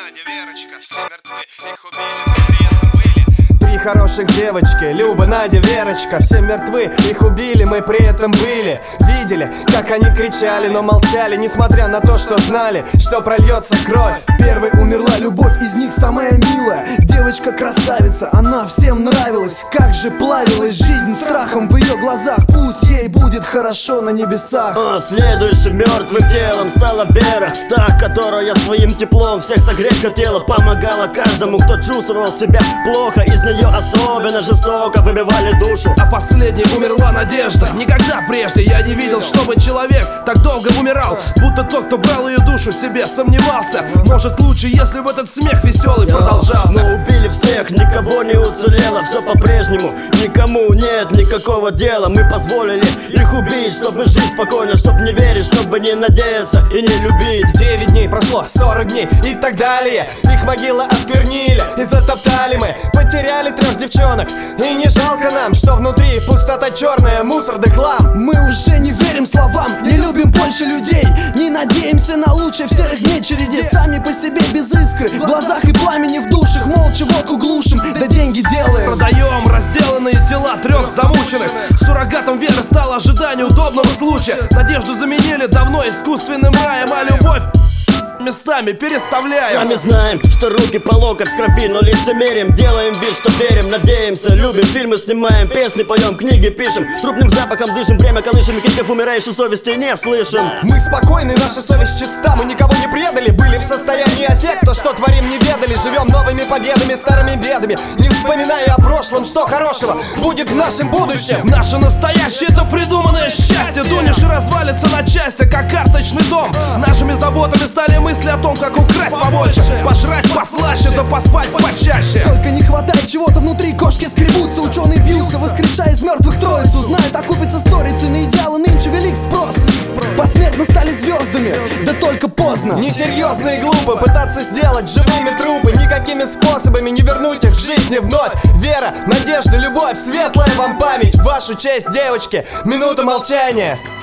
Надя, Верочка, все мертвы, их убили, мы при этом были. Три хороших девочки, Люба, Надя, Верочка, все мертвы, их убили, мы при этом были. Видели, как они кричали, но молчали, несмотря на то, что знали, что прольется кровь. Первой умерла любовь, из них самая милая. Девочка красавица, она всем нравилась. Как же плавилась жизнь страхом в ее глазах. Пусть ей будет хорошо на небесах. Следующим мертвым телом стала Вера, та, которая своим теплом всех согреть хотела. Помогала каждому, кто чувствовал себя плохо. Из нее особенно жестоко выбивали душу. А последней умерла Надежда. Никогда прежде я не видел, чтобы человек так долго умирал. Будто тот, кто брал ее душу себе, сомневался. Может лучше, если бы этот смех веселый продолжался. Но убили всех, никого не уцелело. Все по-прежнему, никому нет никакого дела. Мы позволили их убить, чтобы жить спокойно, чтобы не верить, чтобы не надеяться и не любить. 9 дней прошло, 40 дней и так далее. Их могилы осквернили и затоптали мы. Потеряли 3 девчонок, и не жалко нам, что внутри пустота черная, мусор да хлам. Мы уже не верим словам, не любим больше людей. Не надеемся на лучшее в серых дней череде. Сами по себе без искры, в глазах и пламени в душах. Молча водку глушим, да деньги делаем. Продаем разделанные тела 3 замученных. Суррогатом веры стало ожидание удобного случая. Надежду заменили давно искусственным раем, а любовь местами переставляем. Сами знаем, что руки по локоть в крови, но лицемерим. Делаем вид, что верим, надеемся, любим. Фильмы снимаем, песни поем, книги пишем. Трупным запахом дышим, время колышем. Криков умирающей совести не слышим. Мы спокойны, наша совесть чиста. Мы никого не предали, были в состоянии аффекта. Что творим, не ведали, живем новыми победами, старыми бедами. Не вспоминая о прошлом, что хорошего будет в нашем будущем. Наше настоящее — это придуманное счастье. Дунешь и развалится на части, как карточный дом. Нашими заботами стали мысли о том, как украсть побольше, пожрать послаще, да поспать почаще. Только не хватает чего-то внутри, кошки скребутся. Ученые бьются, воскрешая из мертвых троицу. Знают, окупится сторицей, на идеалы нынче велик спрос. Посмертно стали звездами, да только поздно. Несерьезно и глупо пытаться сделать живыми трупы. Никакими способами не вернуть их к жизни вновь. Вера, надежда, любовь, светлая вам память. В вашу честь, девочки, минута молчания.